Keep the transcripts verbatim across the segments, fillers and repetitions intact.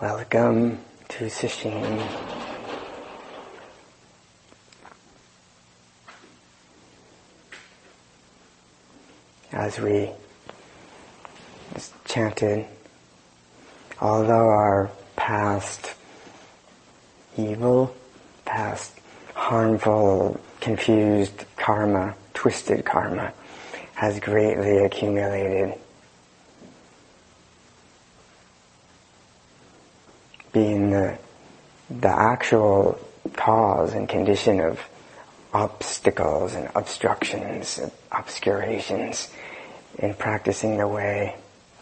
Welcome to Sesshin. As we chanted, although our past evil, past harmful, confused karma, twisted karma, has greatly accumulated, being the, the actual cause and condition of obstacles and obstructions, and obscurations in practicing the way.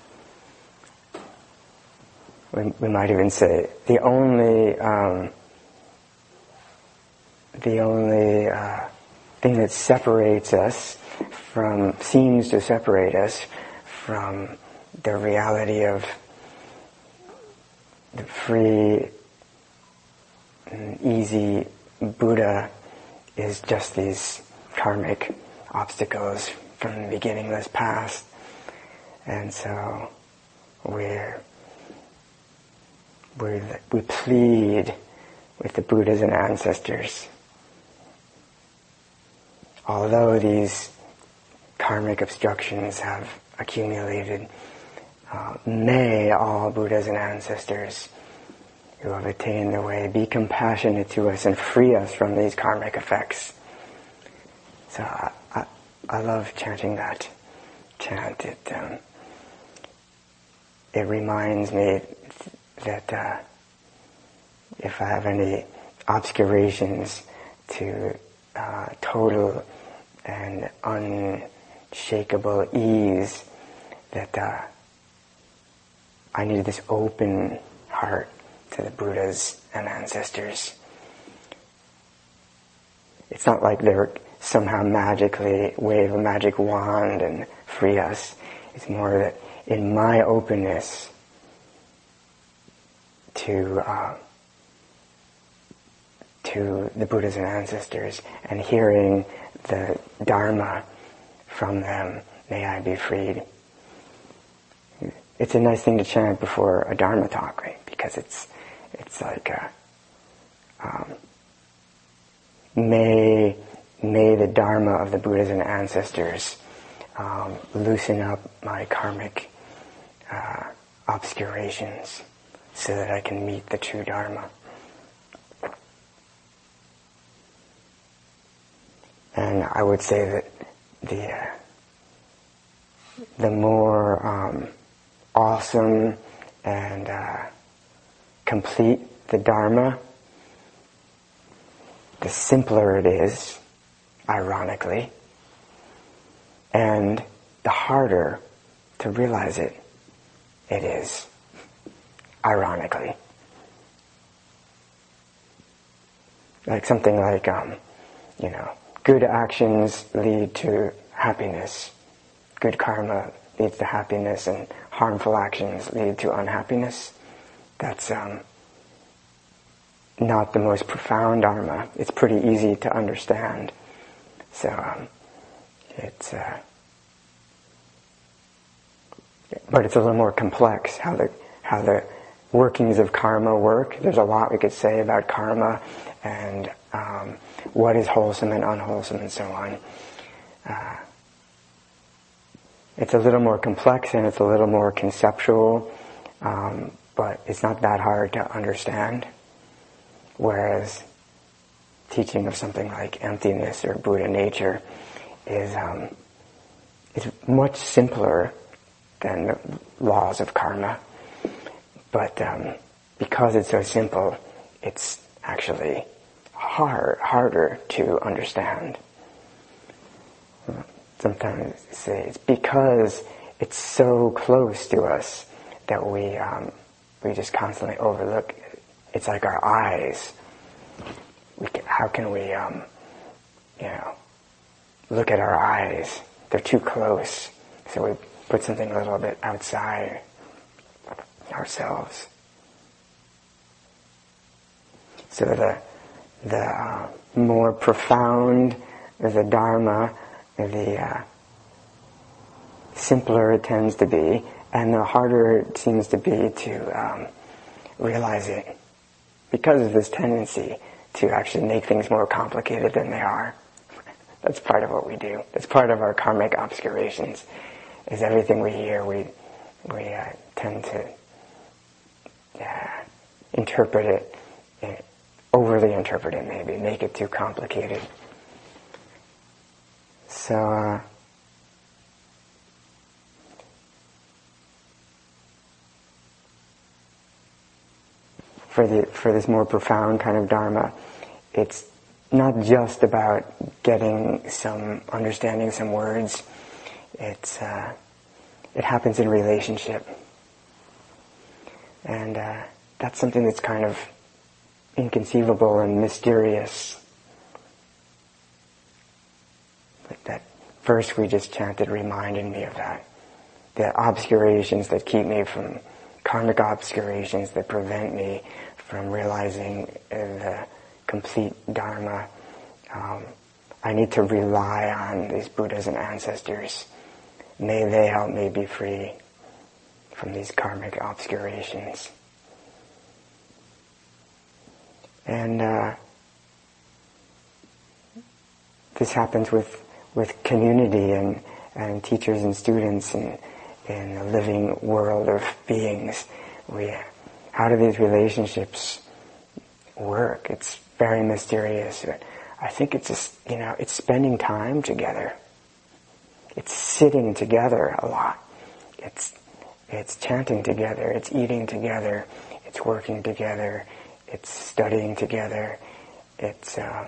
We, we might even say the only um, the only uh, thing that separates us from, seems to separate us from the reality of the free and easy Buddha is just these karmic obstacles from the beginningless past. And so we're, we're, we plead with the Buddhas and ancestors. Although these karmic obstructions have accumulated, uh, may all Buddhas and ancestors who have attained the way be compassionate to us and free us from these karmic effects. So I, I, I love chanting that chant. It, um, it reminds me that uh, if I have any obscurations to uh, total and unshakable ease, that uh, I need this open heart to the Buddhas and ancestors. It's not like they're somehow magically wave a magic wand and free us. It's more that in my openness to uh, to the Buddhas and ancestors and hearing the Dharma from them, may I be freed. It's a nice thing to chant before a Dharma talk, right? Because it's it's like a, um, may may the Dharma of the Buddhas and ancestors um, loosen up my karmic uh, obscurations so that I can meet the true Dharma. And I would say that the uh, the more um, awesome and uh, complete the Dharma, the simpler it is, ironically, and the harder to realize it it is, ironically. Like something like, um, you know, good actions lead to happiness. Good karma leads to happiness, and harmful actions lead to unhappiness. That's um, not the most profound Dharma. It's pretty easy to understand. So um, it's, uh, but it's a little more complex how the how the workings of karma work. There's a lot we could say about karma and um, what is wholesome and unwholesome and so on. Uh, it's a little more complex and it's a little more conceptual, um, but it's not that hard to understand. Whereas teaching of something like emptiness or Buddha nature is um, is much simpler than the laws of karma. But um, because it's so simple, it's actually hard, harder to understand. Sometimes I say it's because it's so close to us that we um, we just constantly overlook. It's like our eyes. We can, how can we, um, you know, look at our eyes? They're too close, so we put something a little bit outside ourselves. So the the uh, more profound the Dharma, the uh, simpler it tends to be, and the harder it seems to be to um, realize it because of this tendency to actually make things more complicated than they are. That's part of what we do. That's part of our karmic obscurations, is everything we hear, we we uh, tend to uh, interpret it, uh, overly interpret it maybe, make it too complicated. So, uh, for the for this more profound kind of Dharma, it's not just about getting some, understanding some words. It's uh, it happens in relationship, and uh, that's something that's kind of inconceivable and mysterious. Like that verse we just chanted reminded me of that. The obscurations that keep me from, karmic obscurations that prevent me from realizing the complete Dharma. Um, I need to rely on these Buddhas and ancestors. May they help me be free from these karmic obscurations. And uh, this happens with with community and, and teachers and students and in the living world of beings. We, how do these relationships work? It's very mysterious. But I think it's just, you know, it's spending time together. It's sitting together a lot. It's it's chanting together. It's eating together. It's working together. It's studying together. It's uh,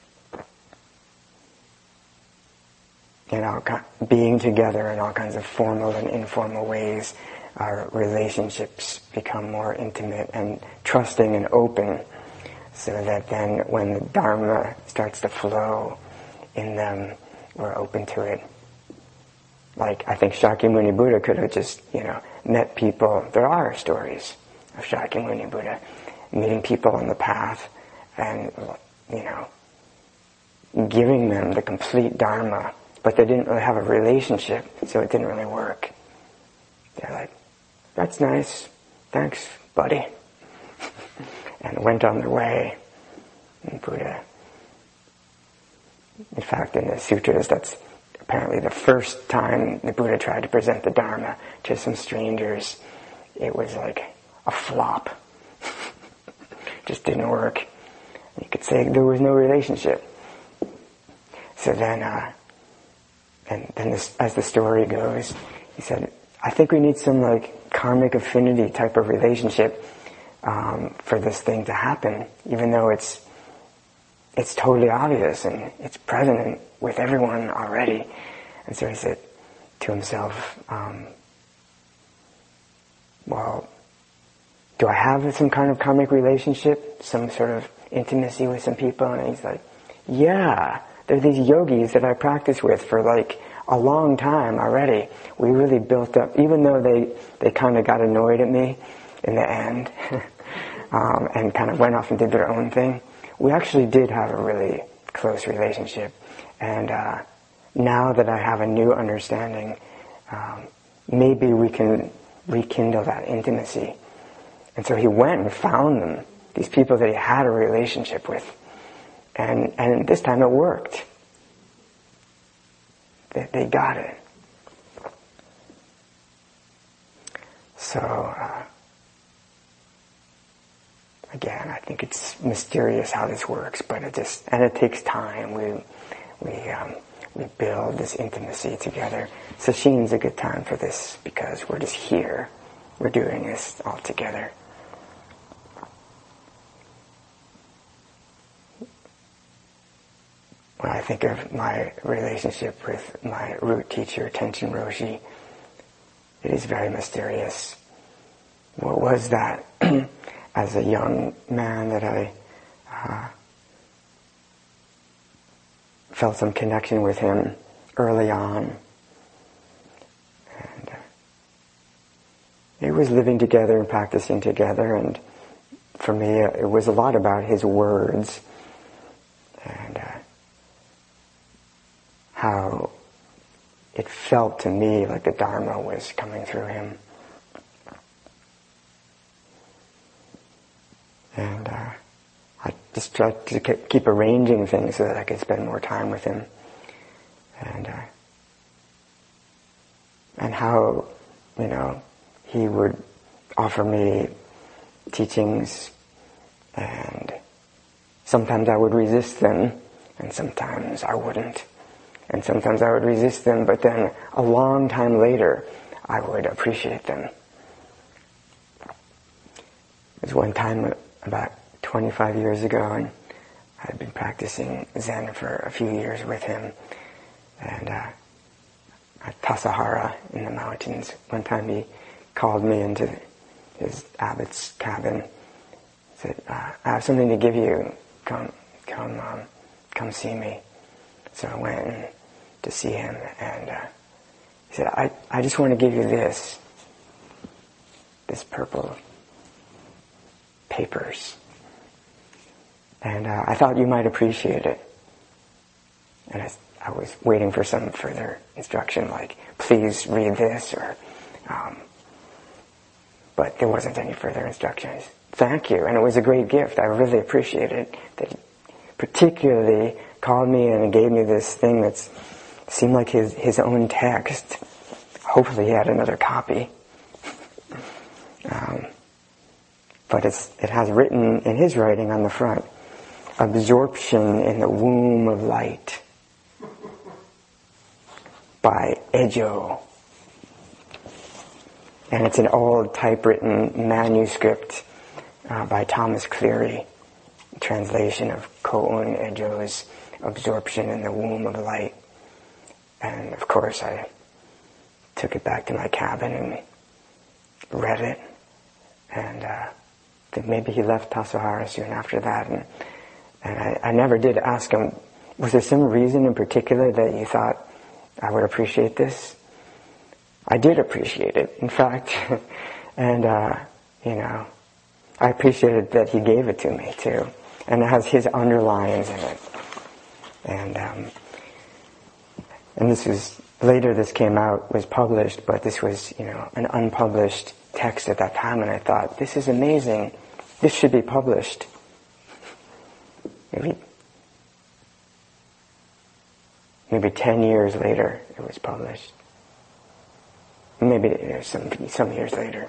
you know, being together in all kinds of formal and informal ways. Our relationships become more intimate and trusting and open, so that then when the Dharma starts to flow in them, we're open to it. Like, I think Shakyamuni Buddha could have just, you know, met people. There are stories of Shakyamuni Buddha meeting people on the path and, you know, giving them the complete Dharma, but they didn't really have a relationship, so it didn't really work. They're like, that's nice, thanks, buddy. And went on their way. And Buddha, in fact, in the sutras, that's apparently the first time the Buddha tried to present the Dharma to some strangers. It was like a flop. Just didn't work. You could say there was no relationship. So then, uh, and then this, as the story goes, he said, I think we need some like karmic affinity type of relationship um, for this thing to happen, even though it's it's totally obvious and it's present with everyone already. And so he said to himself, um, well, do I have some kind of karmic relationship, some sort of intimacy with some people? And he's like, yeah, there are these yogis that I practice with for like a long time already. We really built up, even though they, they kind of got annoyed at me in the end um, and kind of went off and did their own thing. We actually did have a really close relationship. And uh, now that I have a new understanding, um, maybe we can rekindle that intimacy. And so he went and found them, these people that he had a relationship with. And and this time it worked. They, they got it. So, uh, again, I think it's mysterious how this works, but it just, and it takes time. We we um, we build this intimacy together. Sashin's a good time for this because we're just here. We're doing this all together. When I think of my relationship with my root teacher, Tenshin Roshi, it is very mysterious. What was that as a young man that I uh, felt some connection with him early on? And uh, it was living together and practicing together, and for me uh, it was a lot about his words and uh, how it felt to me like the Dharma was coming through him. And uh, I just tried to keep arranging things so that I could spend more time with him. And uh, and how, you know, he would offer me teachings, and sometimes I would resist them, and sometimes I wouldn't. And sometimes I would resist them, but then a long time later, I would appreciate them. There was one time about twenty-five years ago, and I had been practicing Zen for a few years with him, and uh, at Tassajara in the mountains, one time he called me into his abbot's cabin, said, uh, I have something to give you, come, come, um, come see me. So I went in to see him, and uh, he said, I, I just want to give you this, this purple papers. And uh, I thought you might appreciate it. And I, I was waiting for some further instruction, like, please read this, or, um, but there wasn't any further instructions. Thank you, and it was a great gift. I really appreciate it. That he particularly called me in and gave me this thing that seemed like his, his own text. Hopefully he had another copy. Um, but it's, it has written in his writing on the front, Absorption in the Womb of Light by Ejo. And it's an old typewritten manuscript uh, by Thomas Cleary, translation of Koun Ejo's Absorption in the Womb of Light. And of course I took it back to my cabin and read it. And uh, think maybe he left Tassajara soon after that. And, and I, I never did ask him, was there some reason in particular that you thought I would appreciate this? I did appreciate it, in fact. and, uh, you know, I appreciated that he gave it to me, too. And it has his underlines in it. And, um, and this was, later this came out, was published, but this was, you know, an unpublished text at that time, and I thought, this is amazing. This should be published. Maybe, maybe ten years later it was published. Maybe you know, some some years later.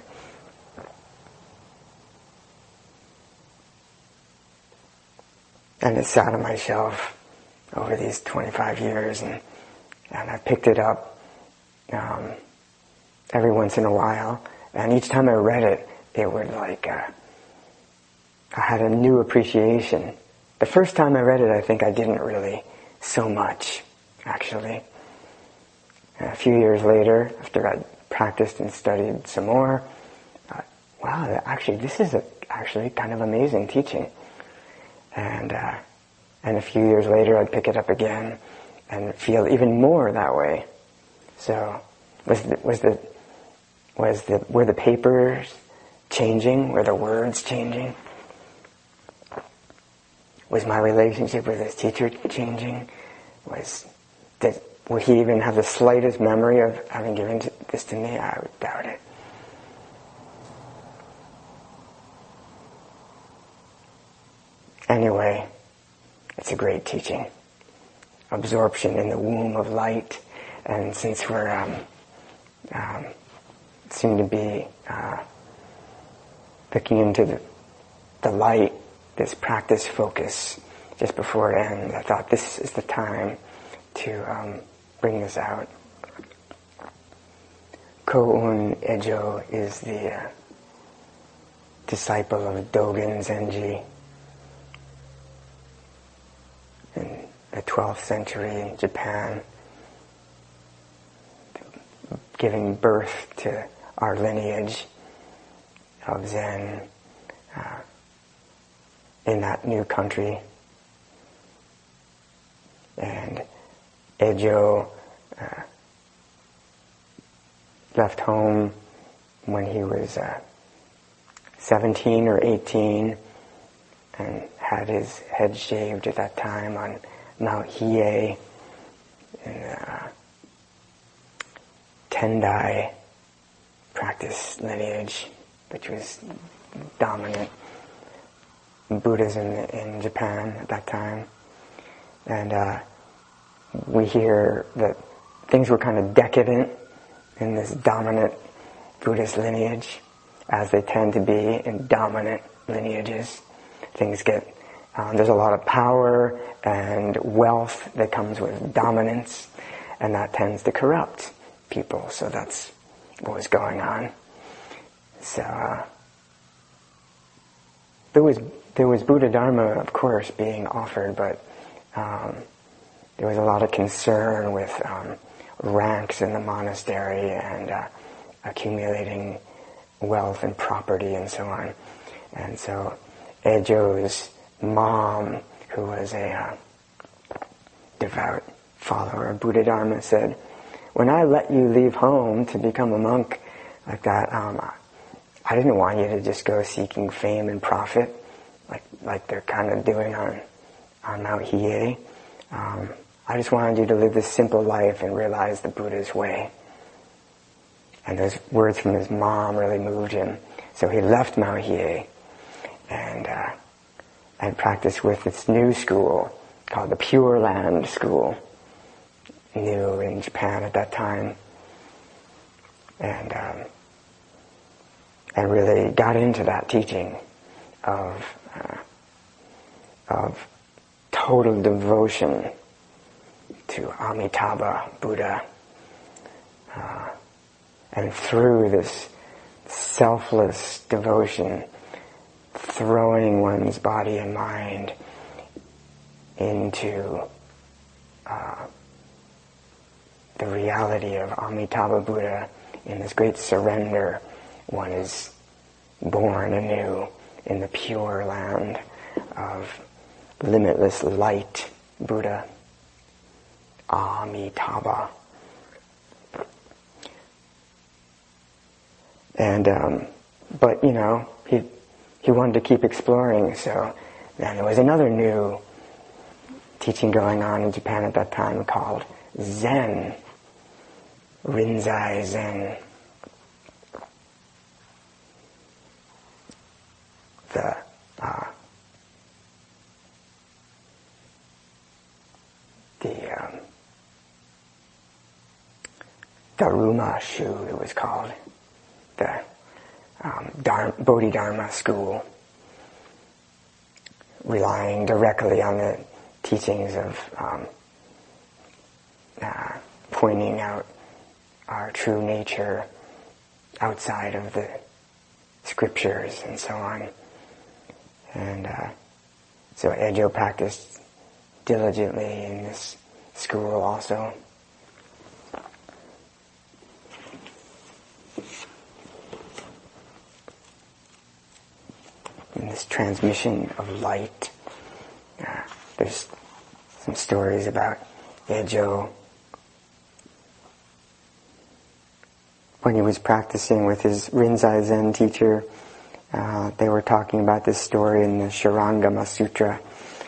And it sat on my shelf over these twenty-five years, and and I picked it up um, every once in a while, and each time I read it, it would like uh, I had a new appreciation. The first time I read it, I think I didn't really so much, actually. And a few years later, after I'd practiced and studied some more, uh, wow, actually, this is a, actually kind of amazing teaching. And uh, and a few years later, I'd pick it up again and feel even more that way. So, was the, was the was the were the papers changing? Were the words changing? Was my relationship with this teacher changing? Was did would he even have the slightest memory of having given this to me? I would doubt it. Anyway, it's a great teaching. Absorption in the womb of light. And since we're um, um, seem to be uh, looking into the, the light, this practice focus, just before it ends, I thought this is the time to um, bring this out. Koun Ejo is the uh, disciple of Dogen Zenji in the twelfth century in Japan, giving birth to our lineage of Zen uh, in that new country. And Ejo uh, left home when he was uh, seventeen or eighteen and had his head shaved at that time on Mount Hiei in uh, Tendai practice lineage, which was dominant. Buddhism in Japan at that time. And uh, we hear that things were kind of decadent in this dominant Buddhist lineage, as they tend to be in dominant lineages. Things get, um, there's a lot of power and wealth that comes with dominance, and that tends to corrupt people. So that's what was going on. So uh, there was there was Buddha Dharma, of course, being offered, but um, there was a lot of concern with um, ranks in the monastery and uh, accumulating wealth and property and so on. And so Ejo's mom, who was a uh, devout follower of Buddha Dharma, said, "When I let you leave home to become a monk like that, um, I didn't want you to just go seeking fame and profit like like they're kind of doing on on Mount Hiei. Um, I just wanted you to live this simple life and realize the Buddha's way." And those words from his mom really moved him. So he left Mount Hiei and uh, and practiced with this new school called the Pure Land School, new in Japan at that time, and um, and really got into that teaching of uh, of total devotion to Amitabha Buddha, uh, and through this selfless devotion, throwing one's body and mind into uh, the reality of Amitabha Buddha in this great surrender, one is born anew in the pure land of limitless light Buddha, Amitabha. And um, but you know he he wanted to keep exploring, so then there was another new teaching going on in Japan at that time called Zen, Rinzai Zen. The uh, the um, Daruma Shu, it was called, the um, Dharma, Bodhidharma school, relying directly on the teachings of um, uh, pointing out our true nature outside of the scriptures and so on. And uh, so Ejo practiced diligently in this school also. In this transmission of light. Uh, there's some stories about Ejo when he was practicing with his Rinzai Zen teacher. Uh, they were talking about this story in the Shurangama Sutra,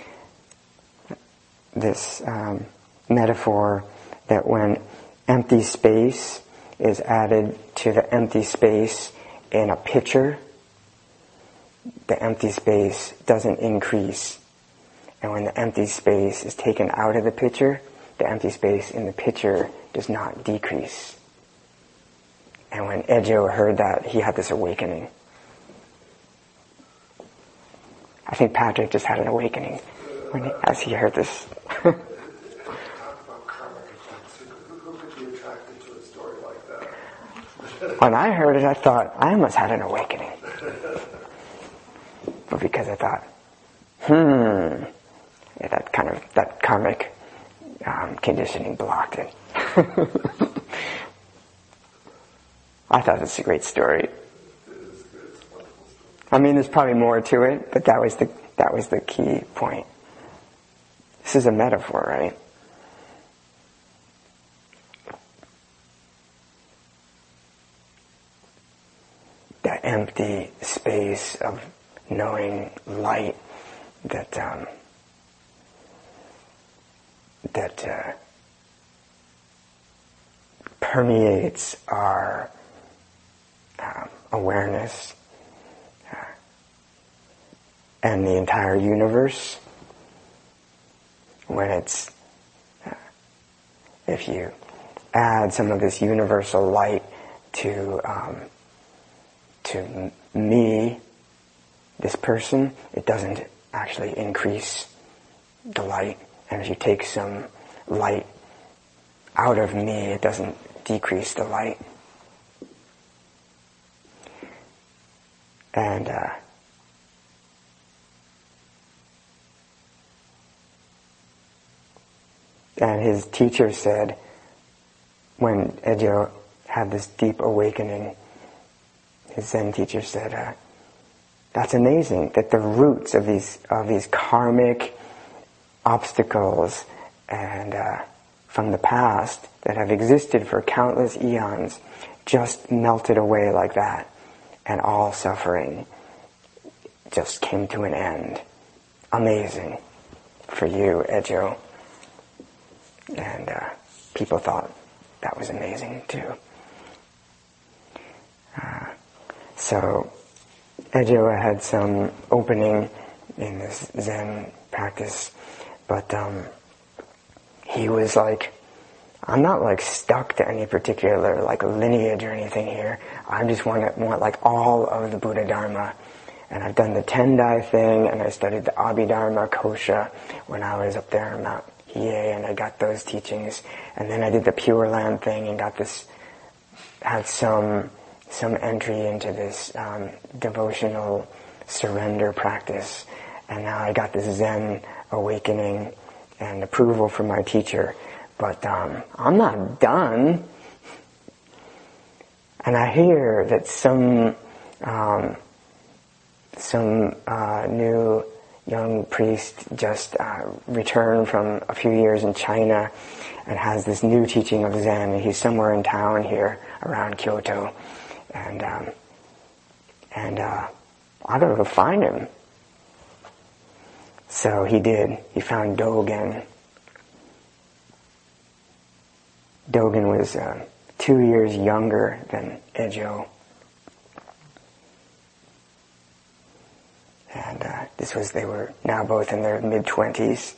this um, metaphor that when empty space is added to the empty space in a pitcher, the empty space doesn't increase. And when the empty space is taken out of the pitcher, the empty space in the pitcher does not decrease. And when Ejo heard that, he had this awakening. I think Patrick just had an awakening when he, as he heard this. Talk about karmic effects. Who could be attracted to a story like that? When I heard it, I thought, I almost had an awakening. But because I thought, hmm, yeah, that kind of, that karmic um, conditioning blocked it. I thought it's a great story. I mean, there's probably more to it, but that was the that was the key point. This is a metaphor, right? That empty space of knowing light that um, that uh, permeates our um, awareness. and the entire universe, when it's, uh, if you add some of this universal light to um, to me, this person, it doesn't actually increase the light. And if you take some light out of me, it doesn't decrease the light. And uh, and his teacher said, when Ejo had this deep awakening, his Zen teacher said, uh, "That's amazing that the roots of these of these karmic obstacles and uh, from the past that have existed for countless eons just melted away like that, and all suffering just came to an end. Amazing for you, Ejo." And uh, people thought that was amazing too. Uh, so Ejo had some opening in this Zen practice, but um, he was like, I'm not like stuck to any particular like lineage or anything here. I just want to want like all of the Buddha Dharma. And I've done the Tendai thing, and I studied the Abhidharma Kosha when I was up there on Mount Hiei, and I got those teachings. And then I did the Pure Land thing and got this, had some some entry into this um, devotional surrender practice. And now I got this Zen awakening and approval from my teacher. But um, I'm not done. And I hear that some um, some uh, new young priest just uh, returned from a few years in China and has this new teaching of Zen. And he's somewhere in town here around Kyoto. And um, and uh, I gotta go find him. So he did. He found Dogen. Dogen was uh, two years younger than Ejo. And uh, this was, they were now both in their mid-twenties.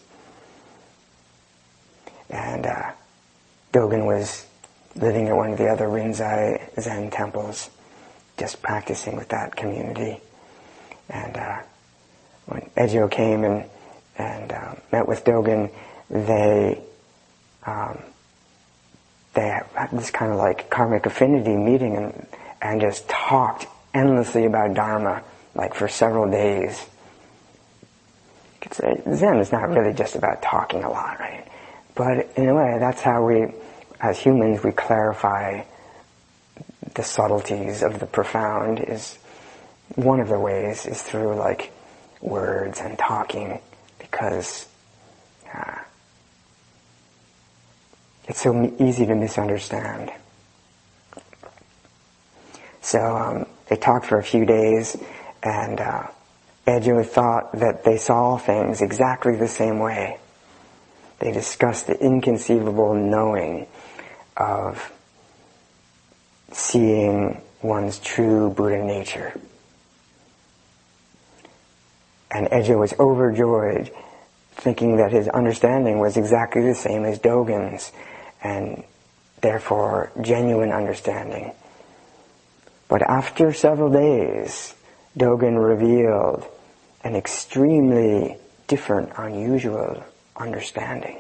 And uh, Dogen was living at one of the other Rinzai Zen temples, just practicing with that community. And uh, when Ejo came and, and uh, met with Dogen, they um, they had this kind of like karmic affinity meeting and, and just talked endlessly about Dharma, like for several days. You could say Zen is not really just about talking a lot, right? But in a way, that's how we, as humans, we clarify the subtleties of the profound. Is one of the ways is through like words and talking, because uh, it's so easy to misunderstand. So um, they talked for a few days, and uh, Ejo thought that they saw things exactly the same way. They discussed the inconceivable knowing of seeing one's true Buddha nature. And Ejo was overjoyed, thinking that his understanding was exactly the same as Dogen's, and therefore genuine understanding. But after several days, Dogen revealed an extremely different, unusual understanding.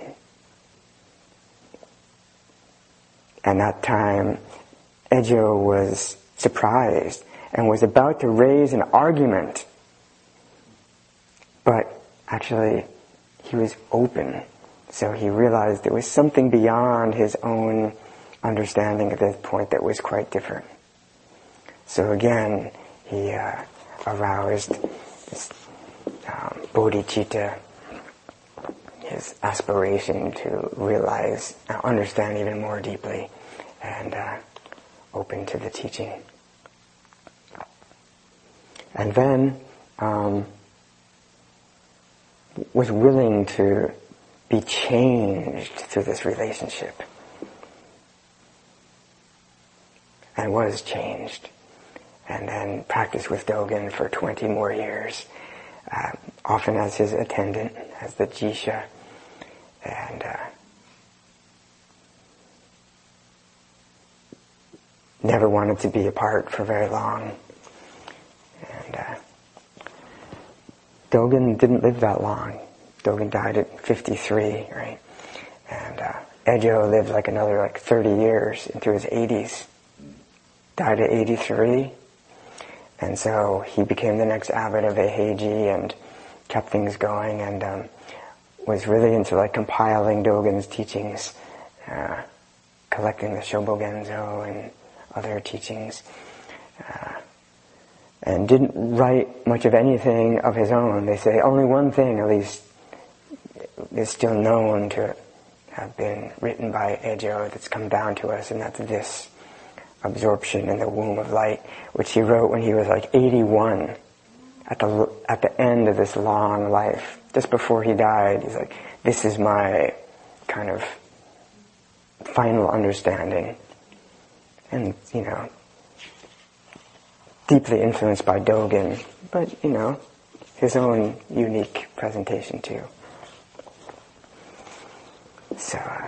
And that time, Ejo was surprised and was about to raise an argument. But actually, he was open. So he realized there was something beyond his own understanding at that point that was quite different. So again, he uh, aroused this um, bodhicitta, his aspiration to realize, uh, understand even more deeply, and uh, open to the teaching. And then um, was willing to be changed through this relationship. And was changed. And then practiced with Dogen for twenty more years. uh, often as his attendant, as the Jisha, and uh, never wanted to be apart for very long. And uh, Dogen didn't live that long. Dogen died at fifty-three, right? And uh, Ejo lived like another like thirty years into his eighties. Died at eighty-three. And so he became the next abbot of Eiheiji and kept things going, and um, was really into like compiling Dogen's teachings, uh, collecting the Shobogenzo and other teachings, uh, and didn't write much of anything of his own. They say only one thing, at least, is still known to have been written by Ejo that's come down to us, and that's this absorption in the womb of light, which he wrote when he was like eighty-one, at the at the end of this long life. Just before he died, he's like, this is my kind of final understanding. And, you know, deeply influenced by Dogen, but, you know, his own unique presentation too. So, uh,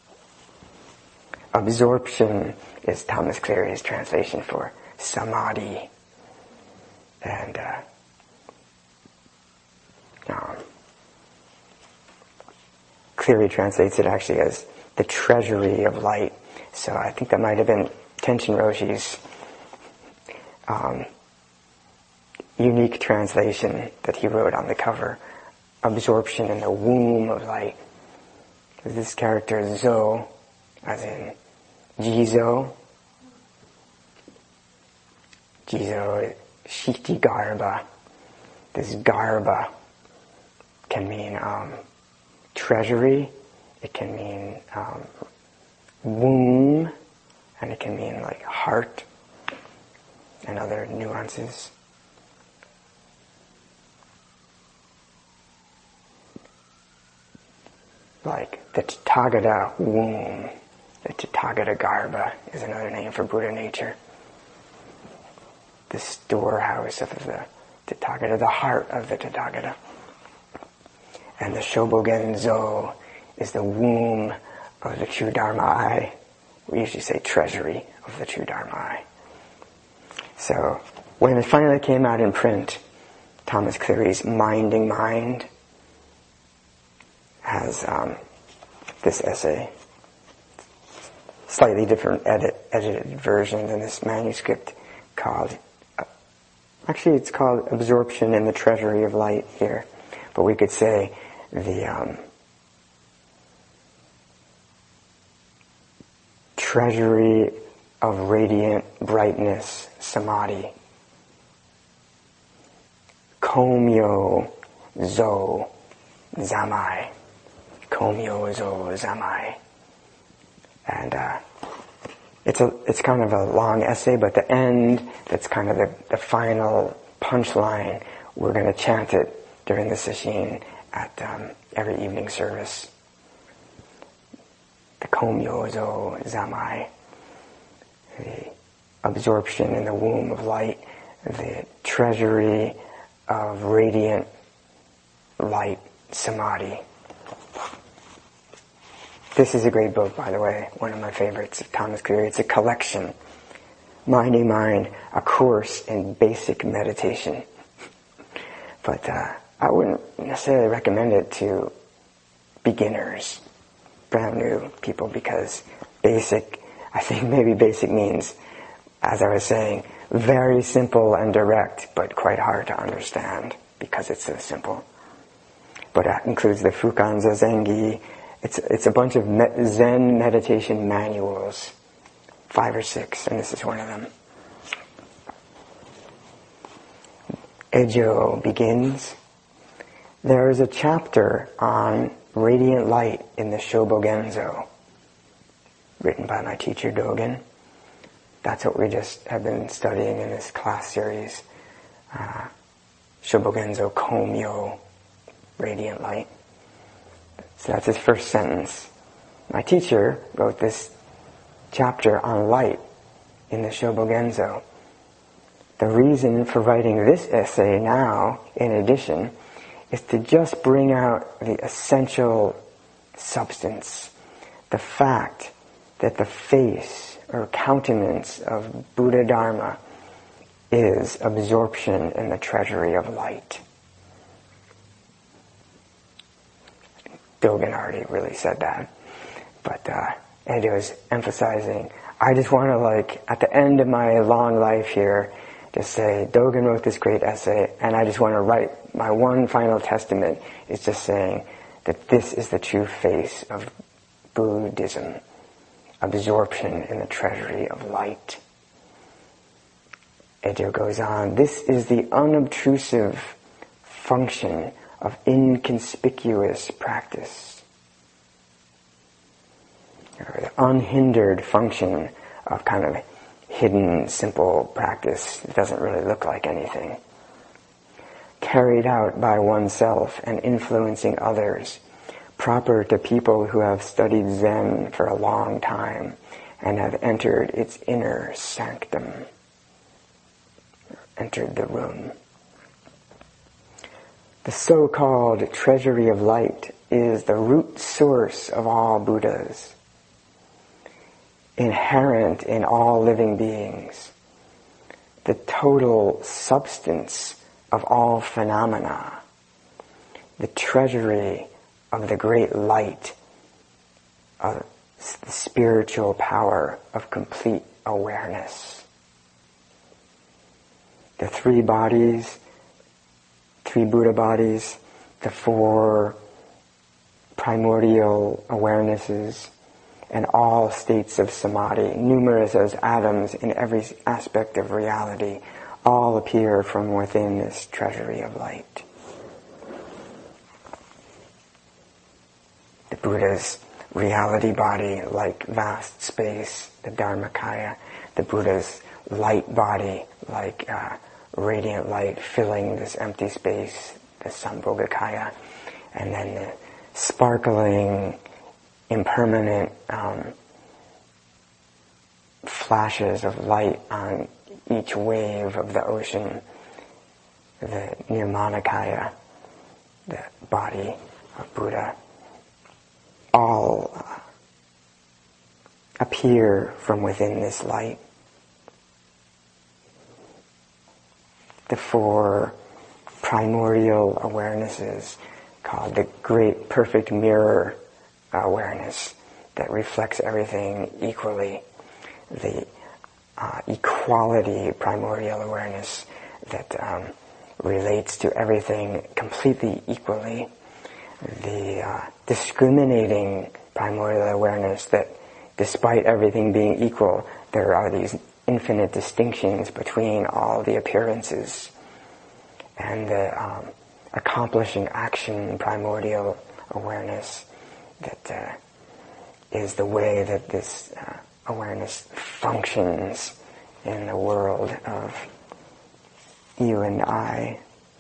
absorption is Thomas Cleary's translation for samadhi. And, uh, um, Cleary translates it actually as the treasury of light. So I think that might have been Tenshin Roshi's um, unique translation that he wrote on the cover. Absorption in the womb of light. This character Zo, as in Jizo. Jizo, Shiti Garba. This Garba can mean um, treasury. It can mean um, womb, and it can mean like heart and other nuances. Like the Tathagata womb, the Tathagata Garbha is another name for Buddha nature. The storehouse of the Tathagata, the heart of the Tathagata. And the Shobogenzo is the womb of the true Dharma eye. We usually say treasury of the true Dharma eye. So, when it finally came out in print, Thomas Cleary's Minding Mind has um, this essay. Slightly different edit, edited version than this manuscript called, uh, actually it's called Absorption in the Treasury of Light here. But we could say the um, treasury of radiant brightness, samadhi. Komyo zo zamai. Komyo zo zamai. And uh, it's a it's kind of a long essay, but the end, that's kind of the, the final punchline. We're going to chant it during the sesshin at um, every evening service. The Komyo zo zamai. The absorption in the womb of light, the treasury of radiant light, samadhi. This is a great book, by the way, one of my favorites of Thomas Cleary. It's a collection, Minding Mind, a course in basic meditation. But uh, I wouldn't necessarily recommend it to beginners, brand new people, because basic, I think maybe basic means, as I was saying, very simple and direct, but quite hard to understand because it's so simple. But that includes the Fukan Zazengi. It's it's a bunch of me- Zen meditation manuals, five or six, and this is one of them. Ejo begins. There is a chapter on radiant light in the Shobogenzo, written by my teacher Dogen. That's what we just have been studying in this class series. Uh, Shobogenzo Komyo, radiant light. So that's his first sentence. My teacher wrote this chapter on light in the Shobogenzo. The reason for writing this essay now, in addition, is to just bring out the essential substance, the fact that the face or countenance of Buddha Dharma is absorption in the treasury of light. Dogen already really said that, but uh, Edo is emphasizing, I just want to, like, at the end of my long life here, just say, Dogen wrote this great essay, and I just want to write my one final testament is just saying that this is the true face of Buddhism, absorption in the treasury of light. Edo goes on, this is the unobtrusive function of inconspicuous practice, or the unhindered function of kind of hidden, simple practice that doesn't really look like anything, carried out by oneself and influencing others, proper to people who have studied Zen for a long time and have entered its inner sanctum, entered the room. The so-called treasury of light is the root source of all Buddhas, inherent in all living beings, the total substance of all phenomena, the treasury of the great light, of the spiritual power of complete awareness. The three bodies, three Buddha bodies, the four primordial awarenesses, and all states of samadhi, numerous as atoms in every aspect of reality, all appear from within this treasury of light. The Buddha's reality body, like vast space, the Dharmakaya, the Buddha's light body, like uh, radiant light filling this empty space, the Sambhogakaya, and then the sparkling, impermanent um, flashes of light on each wave of the ocean, the Nirmanakaya, the body of Buddha, all uh, appear from within this light. The four primordial awarenesses called the great perfect mirror awareness that reflects everything equally, the uh, equality primordial awareness that um, relates to everything completely equally, the uh, discriminating primordial awareness that despite everything being equal, there are these infinite distinctions between all the appearances, and the um, accomplishing action primordial awareness that uh, is the way that this uh, awareness functions in the world of you and I.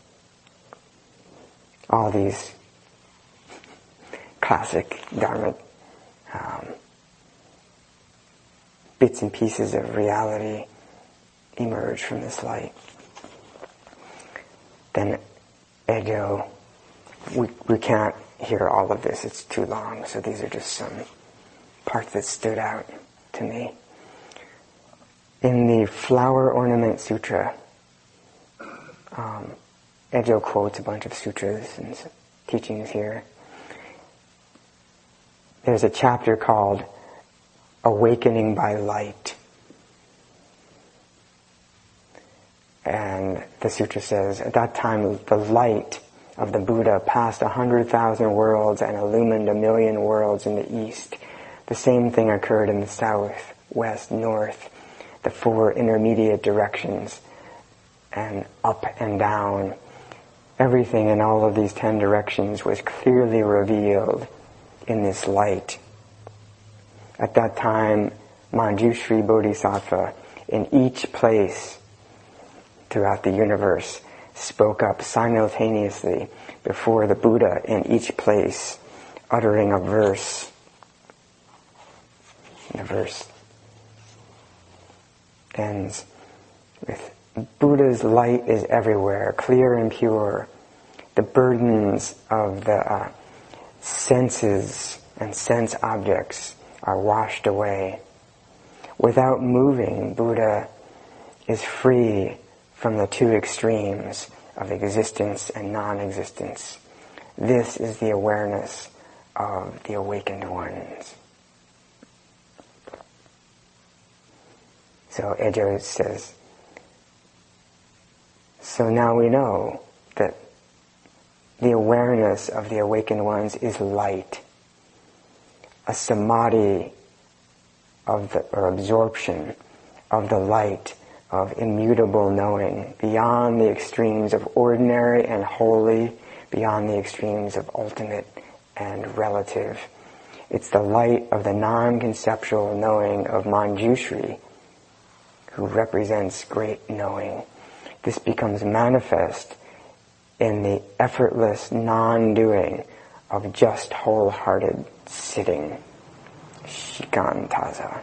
All these classic Dharma um, bits and pieces of reality emerge from this light. Then Ego, we, we can't hear all of this, it's too long, so these are just some parts that stood out to me. In the Flower Ornament Sutra, um, Ejo quotes a bunch of sutras and teachings here. There's a chapter called Awakening by Light. And the sutra says, at that time the light of the Buddha passed a hundred thousand worlds and illumined a million worlds in the east. The same thing occurred in the south, west, north, the four intermediate directions, and up and down. Everything in all of these ten directions was clearly revealed in this light. At that time, Manjushri Bodhisattva, in each place throughout the universe, spoke up simultaneously before the Buddha in each place, uttering a verse. The verse ends with Buddha's light is everywhere, clear and pure. The burdens of the uh, senses and sense objects are washed away. Without moving, Buddha is free from the two extremes of existence and non-existence. This is the awareness of the awakened ones. So Ejo says, so now we know that the awareness of the awakened ones is light, a samadhi of the, or absorption of the light of immutable knowing, beyond the extremes of ordinary and holy, beyond the extremes of ultimate and relative. It's the light of the non-conceptual knowing of Manjushri, who represents great knowing. This becomes manifest in the effortless non-doing of just wholehearted sitting, shikantaza.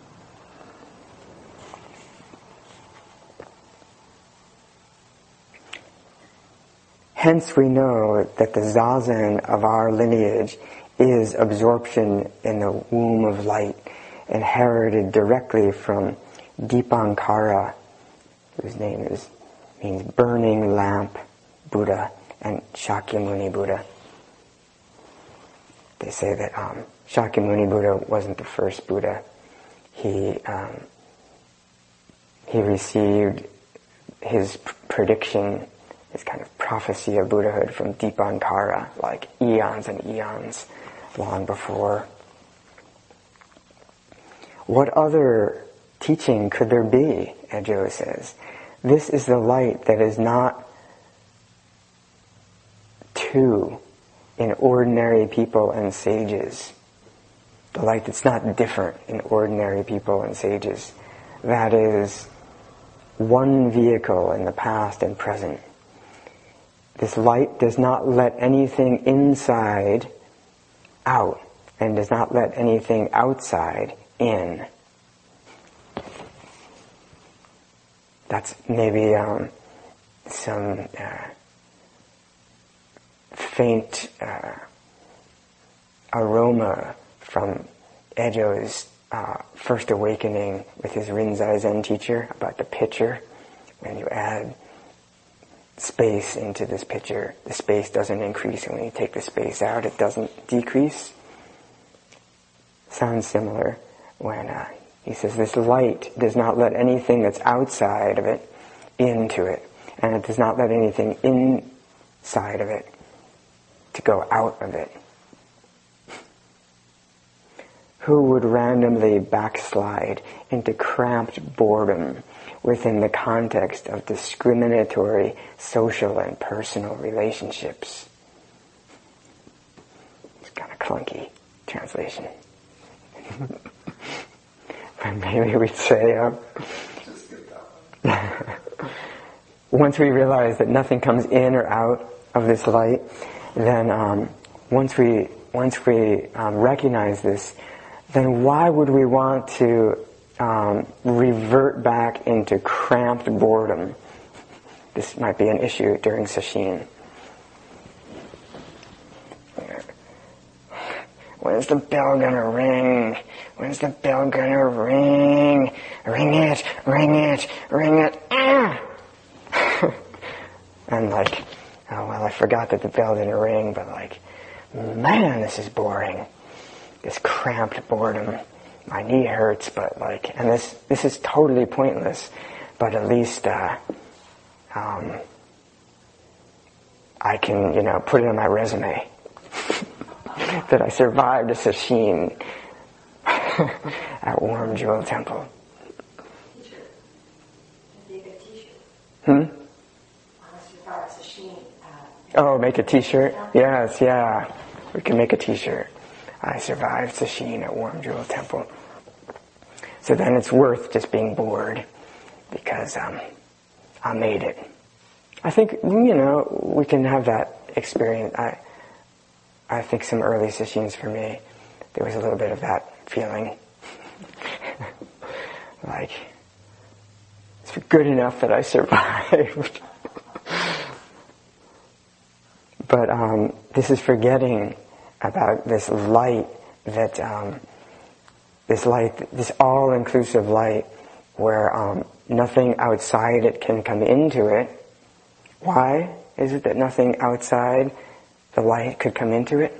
Hence we know that the zazen of our lineage is absorption in the womb of light, inherited directly from Dipankara, whose name is means burning lamp Buddha, and Shakyamuni Buddha. They say that um, Shakyamuni Buddha wasn't the first Buddha. He um, he received his p- prediction, his kind of prophecy of Buddhahood from Dipankara, like eons and eons long before. What other teaching could there be, Ejo says? This is the light that is not two in ordinary people and sages. The light that's not different in ordinary people and sages. That is one vehicle in the past and present. This light does not let anything inside out and does not let anything outside in. That's maybe um, some uh, faint uh, aroma from Ejo's uh, first awakening with his Rinzai Zen teacher about the pitcher. When you add space into this pitcher, the space doesn't increase, and when you take the space out, it doesn't decrease. Sounds similar when uh, he says this light does not let anything that's outside of it into it, and it does not let anything inside of it to go out of it. Who would randomly backslide into cramped boredom within the context of discriminatory social and personal relationships? It's kind of clunky translation. But maybe we'd say, uh, once we realize that nothing comes in or out of this light, then um, once we once we um, recognize this, then why would we want to um, revert back into cramped boredom? This might be an issue during sesshin. When's the bell gonna ring? When's the bell gonna ring? Ring it, ring it, ring it. Ah! And like, oh well, I forgot that the bell didn't ring, but like, man, this is boring. This cramped boredom. My knee hurts, but like, and this this is totally pointless. But at least uh, um, I can, you know, put it on my resume that I survived a sesshin at Warm Jewel Temple. Hmm? Oh, make a t-shirt? Yes, yeah. We can make a t-shirt. I survived sesshin at Warm Jewel Temple. So then it's worth just being bored because um, I made it. I think, you know, we can have that experience. I I think some early sessions for me, there was a little bit of that feeling. Like, it's good enough that I survived. But um, this is forgetting about this light that, um, this light, this all-inclusive light where um, nothing outside it can come into it. Why is it that nothing outside the light could come into it?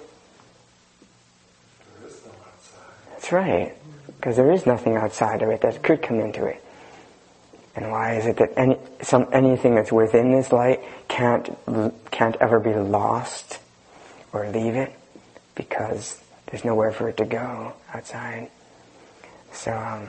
There is no outside. That's right, because there is nothing outside of it that could come into it. And why is it that any some anything that's within this light can't can't ever be lost or leave it? Because there's nowhere for it to go outside. So um,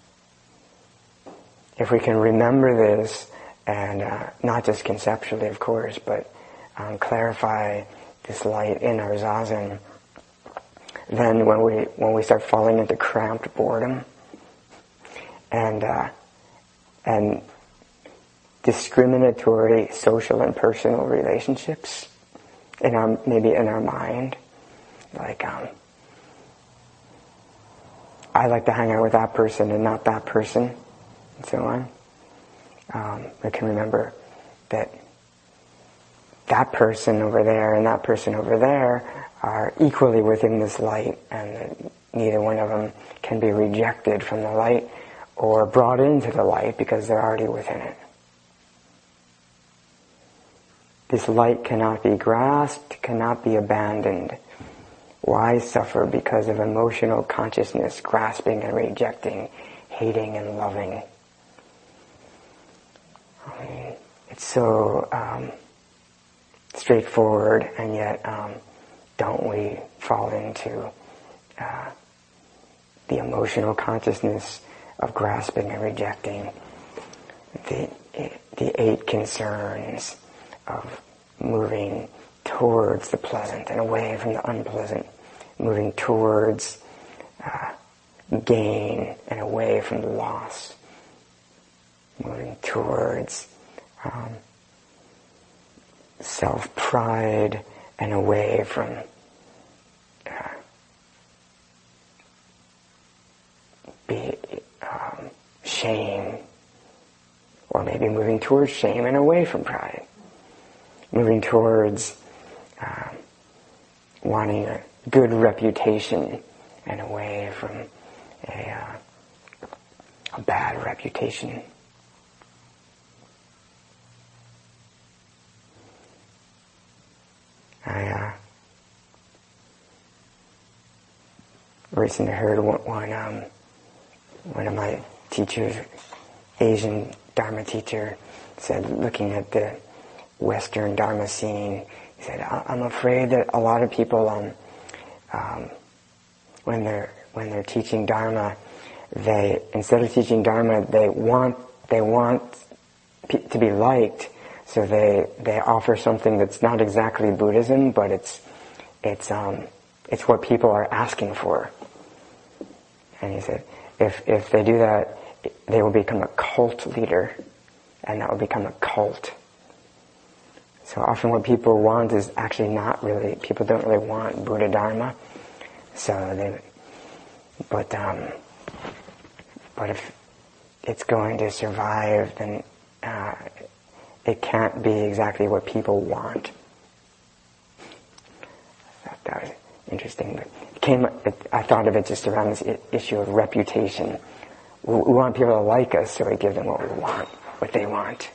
if we can remember this, and uh, not just conceptually, of course, but um, clarify this light in our zazen, then when we when we start falling into cramped boredom and uh, and discriminatory social and personal relationships in our maybe in our mind, like um, I like to hang out with that person and not that person, and so on. Um, we can remember that that person over there and that person over there are equally within this light, and that neither one of them can be rejected from the light or brought into the light because they're already within it. This light cannot be grasped, cannot be abandoned. Why suffer because of emotional consciousness, grasping and rejecting, hating and loving? I mean, it's so um, straightforward, and yet um, don't we fall into uh, the emotional consciousness of grasping and rejecting, the the eight concerns of moving towards the pleasant and away from the unpleasant, moving towards uh, gain and away from the loss, moving towards um, self-pride and away from uh, be, um, shame, or maybe moving towards shame and away from pride, moving towards uh, wanting a good reputation and away from a, uh, a bad reputation. I uh, recently heard one, one, um, one of my teachers, Asian Dharma teacher, said, looking at the Western Dharma scene, he said, I'm afraid that a lot of people, um, um, when they're when they're teaching Dharma, they instead of teaching Dharma, they want they want p- to be liked. So they, they offer something that's not exactly Buddhism, but it's it's um it's what people are asking for. And he said, if if they do that, they will become a cult leader, and that will become a cult. So often what people want is actually not really, people don't really want Buddha Dharma. So they, but um, but if it's going to survive, then uh, it can't be exactly what people want. That, that was interesting. But it came, it, I thought of it just around this I- issue of reputation. We, we want people to like us, so we give them what we want, what they want.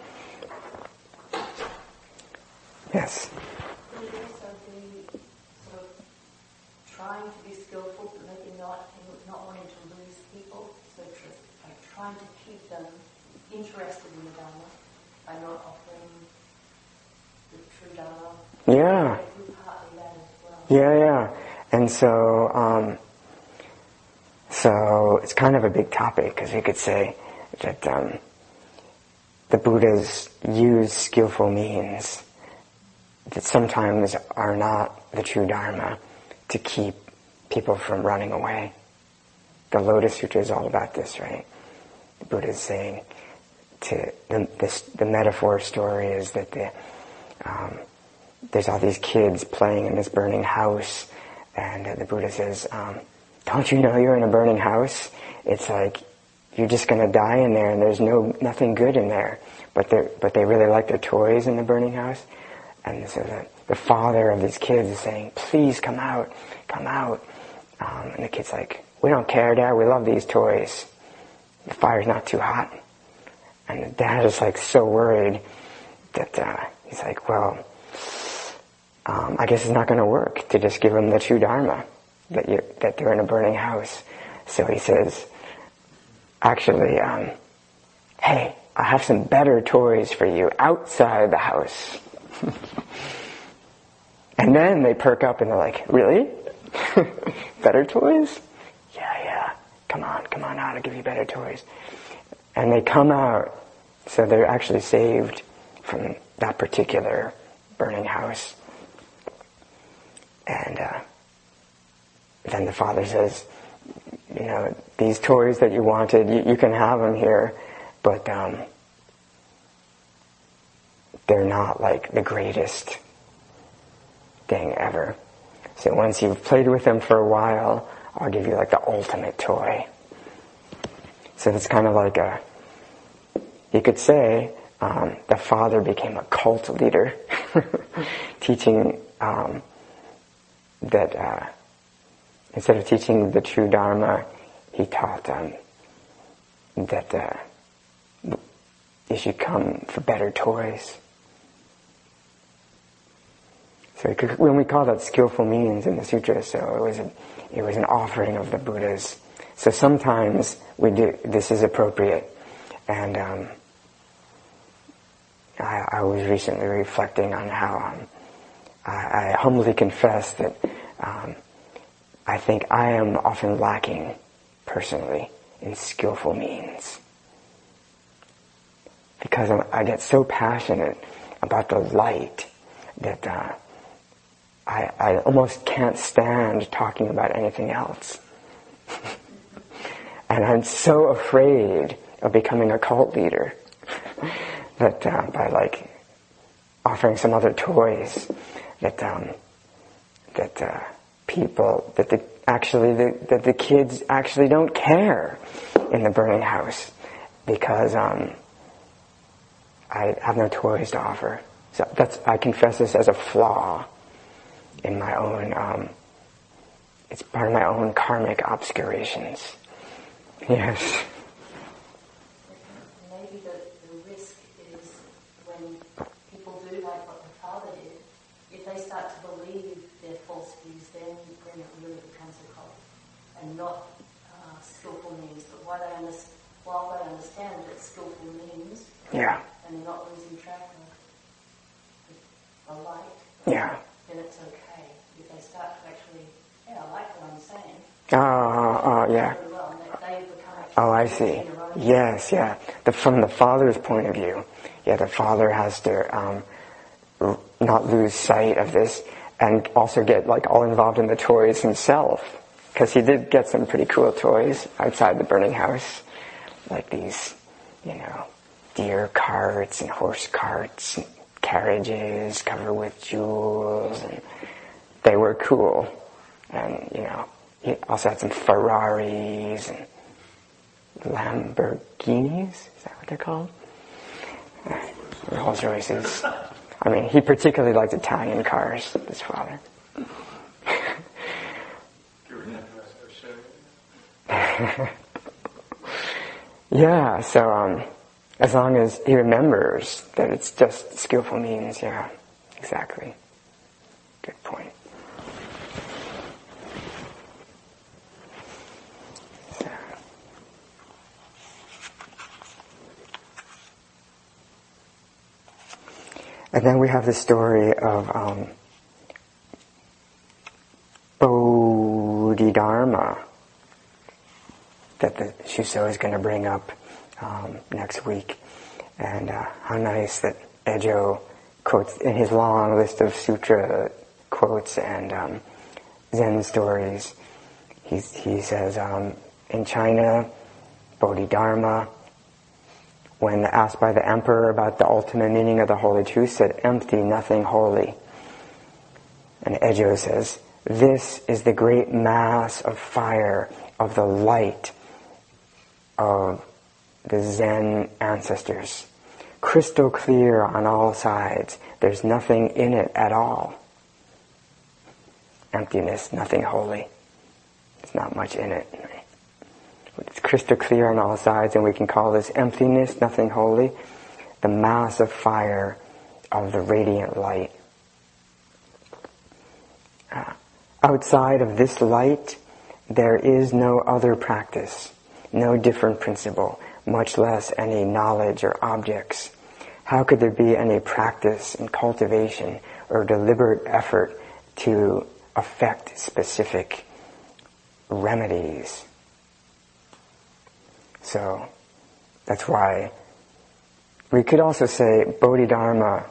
Yes? Can you also be sort of trying to be skillful, but maybe not, not wanting to lose people, so tr- like trying to keep them interested in the Dharma by not offering the true Dharma? Yeah. Partly that as well. Yeah, yeah. And so, um, so it's kind of a big topic, because you could say that um, the Buddhas use skillful means that sometimes are not the true Dharma to keep people from running away. The Lotus Sutra is all about this, right? The Buddha is saying, to the, this, the metaphor story is that the, um, there's all these kids playing in this burning house, and uh, the Buddha says, um, don't you know you're in a burning house? It's like you're just going to die in there, and there's no nothing good in there. But they but they really like their toys in the burning house. And so the, the father of these kids is saying, please come out, come out. Um, and the kid's like, we don't care, Dad, we love these toys. The fire's not too hot. And the dad is like so worried that uh, he's like, well, um, I guess it's not going to work to just give them the true Dharma, that, you, that they're in a burning house. So he says, actually, um, hey, I have some better toys for you outside the house. And then they perk up and they're like, really? Better toys? Yeah, yeah. Come on, come on out, I'll give you better toys. And they come out, so they're actually saved from that particular burning house. And uh, then the father says, you know, these toys that you wanted, you, you can have them here, but um, they're not like the greatest thing ever. So once you've played with them for a while, I'll give you like the ultimate toy. So it's kind of like a, you could say, um, the father became a cult leader, teaching um, that uh, instead of teaching the true Dharma, he taught um, that uh, you should come for better toys. So when we call that skillful means in the sutra, so it was a, it was an offering of the Buddhas. So sometimes we do this is appropriate, and um, I, I was recently reflecting on how um, I, I humbly confess that um, I think I am often lacking personally in skillful means, because I'm, I get so passionate about the light that uh, I, I almost can't stand talking about anything else. And I'm so afraid of becoming a cult leader that uh, by like offering some other toys that um, that uh, people that the actually the, that the kids actually don't care in the burning house, because um, I have no toys to offer. So that's I confess this as a flaw in my own. Um, it's part of my own karmic obscurations. Yes. Maybe the, the risk is when people do like what the father did, if they start to believe their false views, then, then it really becomes a cult and not uh, skillful means. But while they, under, while they understand that skillful means, Yeah. and they're not losing track of the, the light, Yeah. then it's okay. If they start to actually, yeah, I like what I'm saying. Oh, oh, oh, yeah. Really well, and they, they become Oh, I see. Yes, yeah. The, from the father's point of view, yeah, the father has to um, r- not lose sight of this, and also get like all involved in the toys himself, because he did get some pretty cool toys outside the burning house, like these, you know, deer carts and horse carts, and carriages covered with jewels, and they were cool. And you know, he also had some Ferraris and Lamborghinis, is that what they're called? Uh, Rolls Royces. I mean, he particularly liked Italian cars, this father. Yeah, so um, as long as he remembers that it's just skillful means, yeah, exactly. Good point. And then we have the story of um, Bodhidharma that the Shuso is going to bring up um, next week. And uh, how nice that Ejo quotes in his long list of sutra quotes and um, Zen stories. He's, he says, um, in China, Bodhidharma, when asked by the emperor about the ultimate meaning of the Holy Truth, said, empty, nothing holy. And Ejo says, this is the great mass of fire, of the light, of the Zen ancestors. Crystal clear on all sides. There's nothing in it at all. Emptiness, nothing holy. There's not much in it. It's crystal clear on all sides, and we can call this emptiness, nothing holy, the mass of fire of the radiant light. Uh, outside of this light, there is no other practice, no different principle, much less any knowledge or objects. How could there be any practice and cultivation or deliberate effort to affect specific remedies? So that's why we could also say Bodhidharma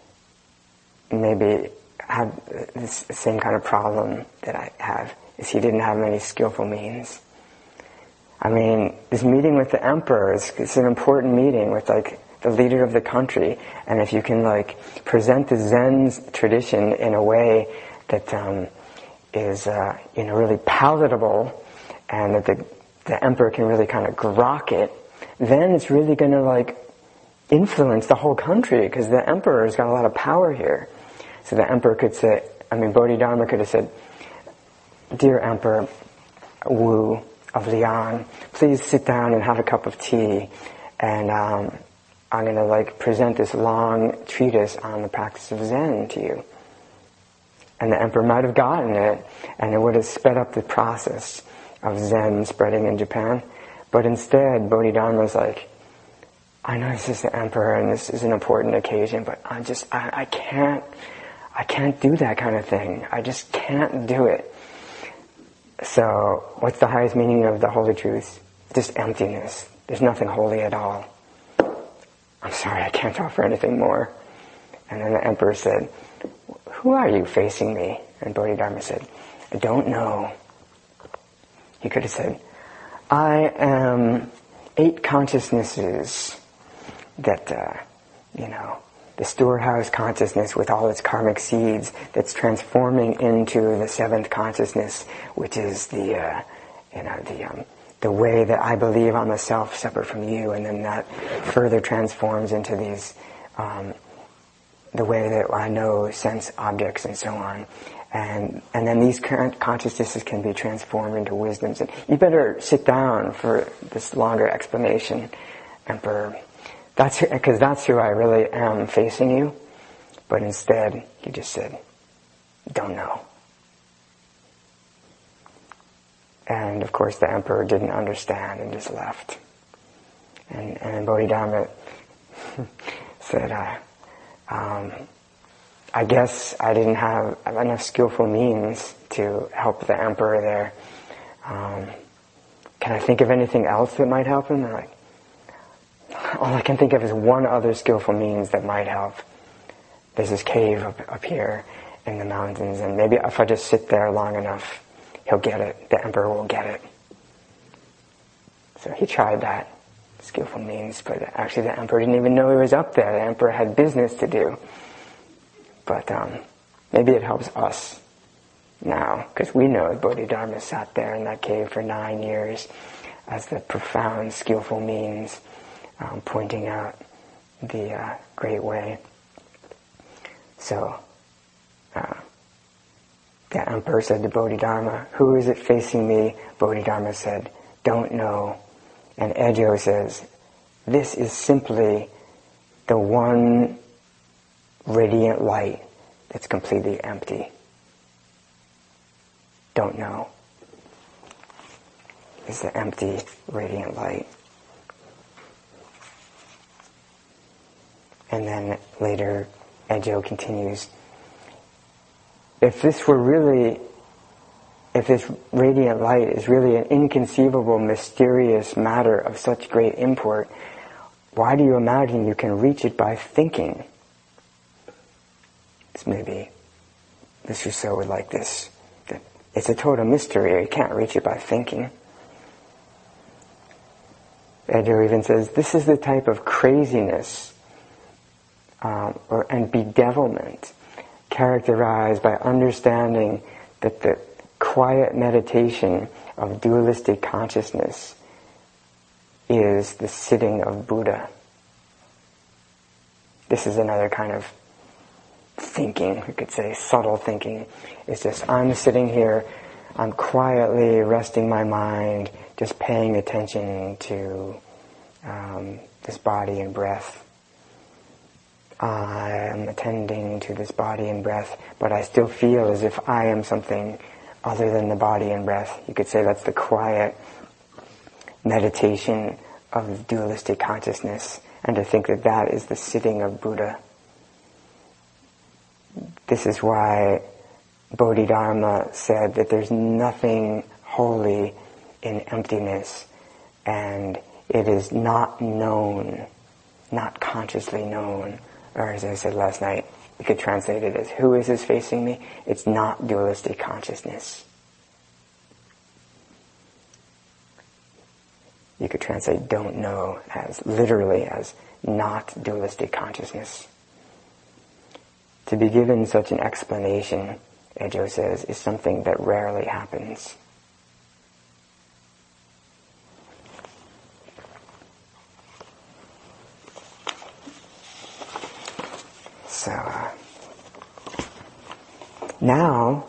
maybe had this same kind of problem that I have, is he didn't have many skillful means. I mean, this meeting with the emperor is it's an important meeting with like the leader of the country, and if you can like present the Zen tradition in a way that um, is uh, you know really palatable, and that the the emperor can really kind of grok it, then it's really going to like influence the whole country, because the emperor's got a lot of power here. So the emperor could say, I mean, Bodhidharma could have said, "Dear Emperor Wu of Liang, please sit down and have a cup of tea, and um, I'm going to like present this long treatise on the practice of Zen to you." And the emperor might have gotten it, and it would have sped up the process of Zen spreading in Japan. But instead, Bodhidharma was like, "I know this is the emperor, and this is an important occasion, but I just, I, I can't, I can't do that kind of thing. I just can't do it." So, what's the highest meaning of the holy truth? Just emptiness. There's nothing holy at all. I'm sorry, I can't offer anything more. And then the emperor said, "Who are you facing me?" And Bodhidharma said, "I don't know." He could have said, "I am eight consciousnesses that, uh, you know, the storehouse consciousness with all its karmic seeds that's transforming into the seventh consciousness, which is the, uh, you know, the um, the way that I believe I'm a self separate from you, and then that further transforms into these, um, the way that I know sense objects and so on, and and then these current consciousnesses can be transformed into wisdoms." And you better sit down for this longer explanation, Emperor. That's because that's who I really am facing you. But instead, he just said, "Don't know." And of course, the emperor didn't understand and just left. And and Bodhidharma said, uh, um, "I guess I didn't have enough skillful means to help the emperor there. Um, can I think of anything else that might help him?" And like, all I can think of is one other skillful means that might help. There's this cave up, up here in the mountains, and maybe if I just sit there long enough, he'll get it. The emperor will get it. So he tried that skillful means, but actually the emperor didn't even know he was up there. The emperor had business to do. But um, maybe it helps us now, because we know Bodhidharma sat there in that cave for nine years as the profound skillful means, um, pointing out the uh, great way. So, uh, the emperor said to Bodhidharma, "Who is it facing me?" Bodhidharma said, "Don't know." And Ejo says, "This is simply the one radiant light that's completely empty. Don't know." It's the empty, radiant light. And then later, Ejo continues, if this were really, if this radiant light is really an inconceivable, mysterious matter of such great import, why do you imagine you can reach it by thinking? It's maybe this Rousseau would like this, that it's a total mystery, you can't reach it by thinking. Ejo even says, this is the type of craziness um, or, and bedevilment characterized by understanding that the quiet meditation of dualistic consciousness is the sitting of Buddha. This is another kind of thinking, we could say subtle thinking. It's just, I'm sitting here, I'm quietly resting my mind, just paying attention to um, this body and breath. I am attending to this body and breath, but I still feel as if I am something other than the body and breath. You could say that's the quiet meditation of dualistic consciousness, and to think that that is the sitting of Buddha. This is why Bodhidharma said that there's nothing holy in emptiness, and it is not known, not consciously known. Or as I said last night, you could translate it as, who is this facing me? It's not dualistic consciousness. You could translate don't know as literally as not dualistic consciousness. To be given such an explanation, Ejo says, is something that rarely happens. So, uh, now,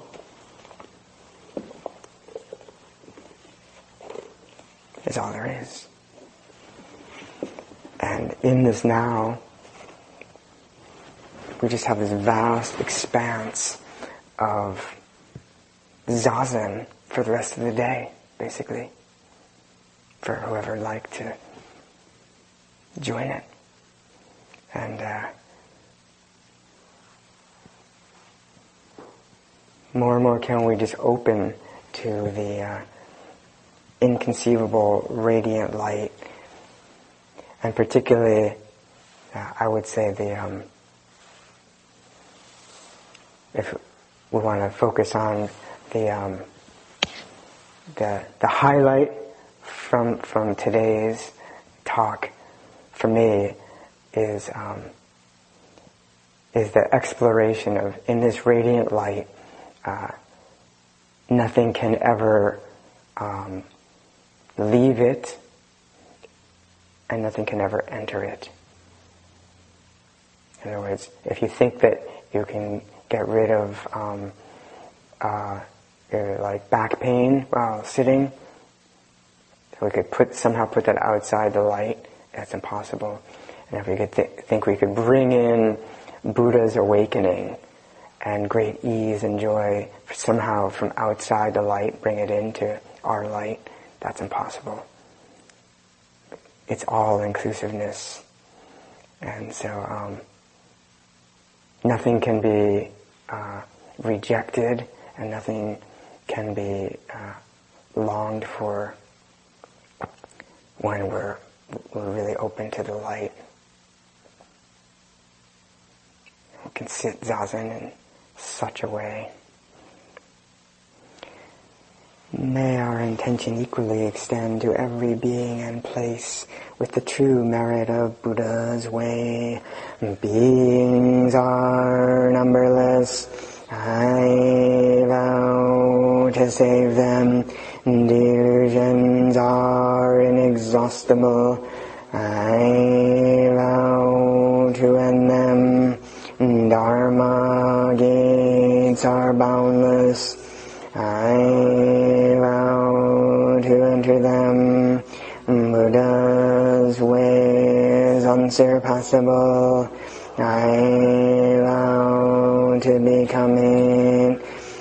is all there is. And in this now, we just have this vast expanse of zazen for the rest of the day, basically, for whoever would like to join it. And uh, more and more can we just open to the uh, inconceivable radiant light, and particularly, uh, I would say the um, if we want to focus on the um, the the highlight from from today's talk, for me, is um, is the exploration of, in this radiant light, uh, nothing can ever um, leave it, and nothing can ever enter it. In other words, if you think that you can get rid of um, uh, your, like back pain while sitting, so we could put somehow put that outside the light, that's impossible. And if we could th- think we could bring in Buddha's awakening and great ease and joy somehow from outside the light, bring it into our light, that's impossible. It's all inclusiveness. And so um, nothing can be uh, rejected, and nothing can be uh, longed for when we're, we're really open to the light. We can sit zazen in such a way. May our intention equally extend to every being and place with the true merit of Buddha's way. Beings are numberless, I vow to save them. Delusions are inexhaustible, I vow to end them. Dharma gates are boundless, I vow to enter them. Buddha's way is unsurpassable, I vow to become it.